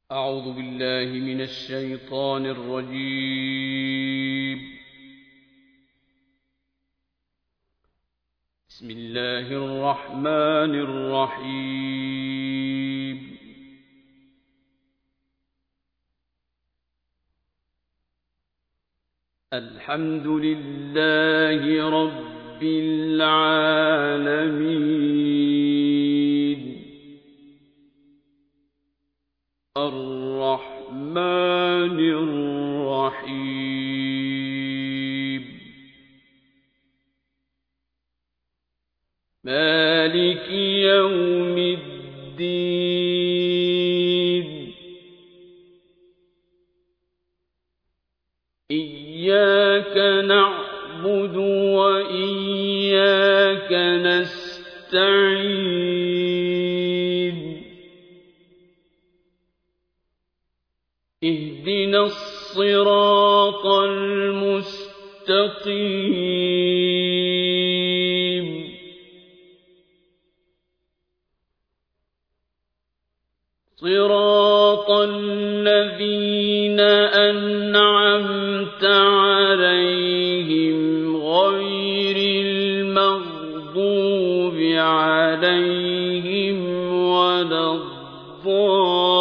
أعوذ بالله من الشيطان الرجيم. بسم الله الرحمن الرحيم. الحمد لله رب العالمين الرحمن الرحيم مالك يوم الدين إياك نعبد وإياك نستعين اهدنا الصراط المستقيم صراط الذين أنعمت عليهم غير المغضوب عليهم ولا الضالين